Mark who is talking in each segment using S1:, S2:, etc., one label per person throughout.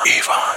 S1: ایوان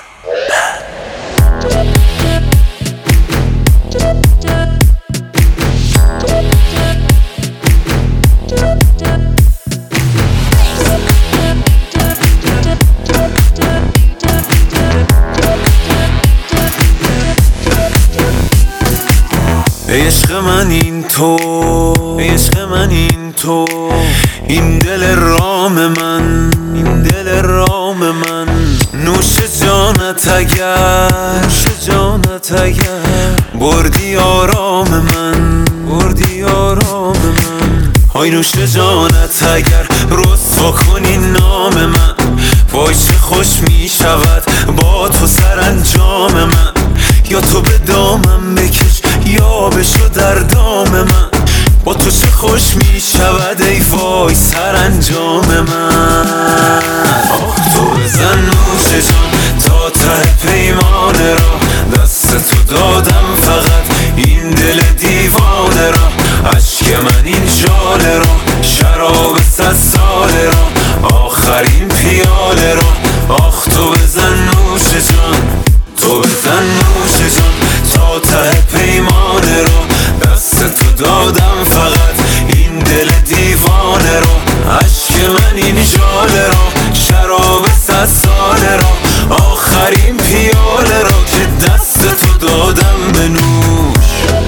S1: عشق من این تو، عشق من این تو، این دل رام من، این دل رام من، نوش جانت اگر، نوش جانت اگر بردی آرام من، بردی آرام من. های نوش جانت اگر رسوا کنی نام من، وای چه خوش می شود با تو سرانجام من. یا تو به دامم بکش یا بشو در دام من، با تو چه خوش می شود ای وای سرانجام من. آه تو بزن نوش جان تا ته پیمان را، دست تو دادم فقط این دل دیوانه را. عشق من این ژاله را، شراب 100 ساله را، آخرین پیاله را. آخ تو بزن نوش جان، تو بزن نوش جان تا ته پیمانه رو، دست تو دادم فقط این دل دیوانه رو. عشق من این ژاله رو، شراب 100 ساله رو، آخرین پیاله رو که دست تو دادم به نوش.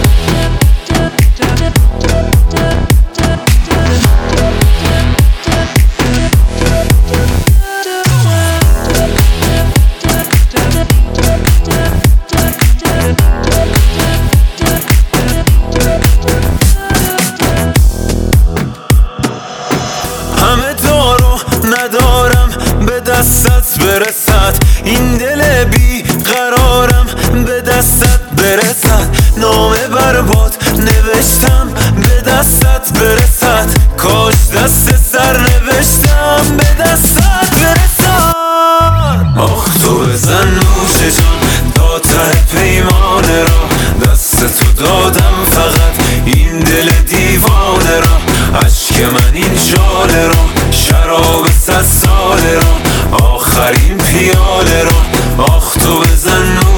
S1: همه دارو ندارم به دستت برسد، این دل بی قرارم به دستت برسد. نامه برباد نوشتم به دستت برسد، کاش دست سر نوشتم به دستت برسد. آخ تو بزن نوش جان تا ته پیمانه را، دست تو دادم فقط این دل دیوانه را. عشق من این ژاله را، شراب 100 ساله را، آخرین پیاله را. آخ تو بزن